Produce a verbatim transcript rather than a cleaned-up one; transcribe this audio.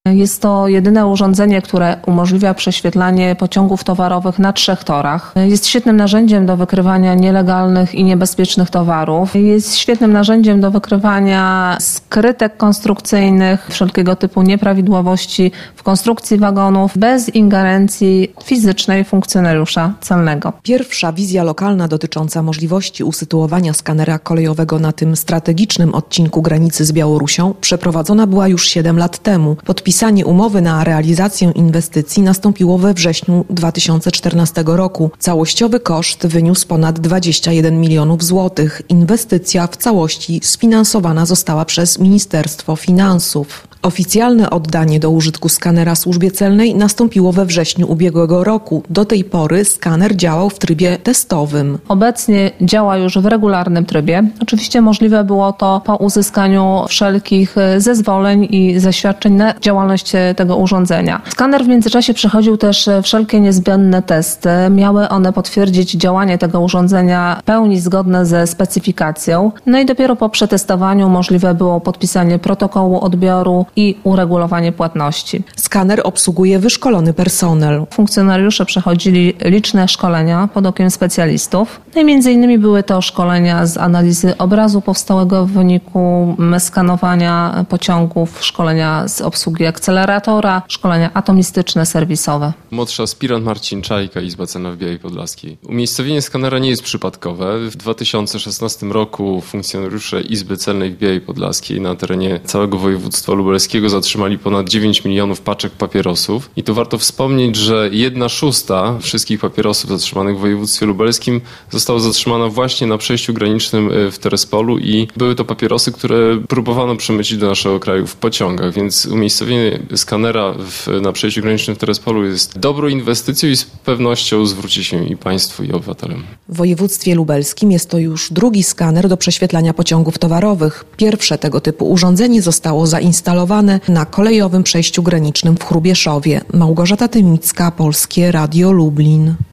Jest to jedyne urządzenie, które umożliwia prześwietlanie pociągów towarowych na trzech torach. Jest świetnym narzędziem do wykrywania nielegalnych i niebezpiecznych towarów. Jest świetnym narzędziem do wykrywania skrytek konstrukcyjnych, wszelkiego typu nieprawidłowości w konstrukcji wagonów bez ingerencji fizycznej funkcjonariusza celnego. Pierwsza wizja lokalna dotycząca możliwości usytuowania skanera kolejowego na tym strategicznym odcinku granicy z Białorusią przeprowadzona była już siedem lat temu. Podpisanie umowy na realizację inwestycji nastąpiło we wrześniu dwa tysiące czternastego roku. Całościowy koszt wyniósł ponad dwadzieścia jeden milionów złotych. Inwestycja w całości sfinansowana została przez Ministerstwo Finansów. Oficjalne oddanie do użytku skanera służbie celnej nastąpiło we wrześniu ubiegłego roku. Do tej pory skaner działał w trybie testowym. Obecnie działa już w regularnym trybie. Oczywiście możliwe było to po uzyskaniu wszelkich zezwoleń i zaświadczeń na działalność tego urządzenia. Skaner w międzyczasie przechodził też wszelkie niezbędne testy. Miały one potwierdzić działanie tego urządzenia w pełni zgodne ze specyfikacją. No i dopiero po przetestowaniu możliwe było podpisanie protokołu odbioru i uregulowanie płatności. Skaner obsługuje wyszkolony personel. Funkcjonariusze przechodzili liczne szkolenia pod okiem specjalistów. No i między innymi były to szkolenia z analizy obrazu powstałego w wyniku skanowania pociągów, szkolenia z obsługi akceleratora, szkolenia atomistyczne, serwisowe. Młodszy aspirant Marcin Czajka, Izba Celna w Białej Podlaskiej. Umiejscowienie skanera nie jest przypadkowe. W dwa tysiące szesnastym roku funkcjonariusze Izby Celnej w Białej Podlaskiej na terenie całego województwa lubelskiego zatrzymali ponad dziewięć milionów paczek papierosów. I tu warto wspomnieć, że jedna szósta wszystkich papierosów zatrzymanych w województwie lubelskim została zatrzymana właśnie na przejściu granicznym w Terespolu i były to papierosy, które próbowano przemycić do naszego kraju w pociągach, więc umiejscowienie skanera w, na przejściu granicznym w Terespolu jest dobrą inwestycją i z pewnością zwróci się i państwu, i obywatelom. W województwie lubelskim jest to już drugi skaner do prześwietlania pociągów towarowych. Pierwsze tego typu urządzenie zostało zainstalowane na kolejowym przejściu granicznym w Hrubieszowie. Małgorzata Tymicka, Polskie Radio Lublin.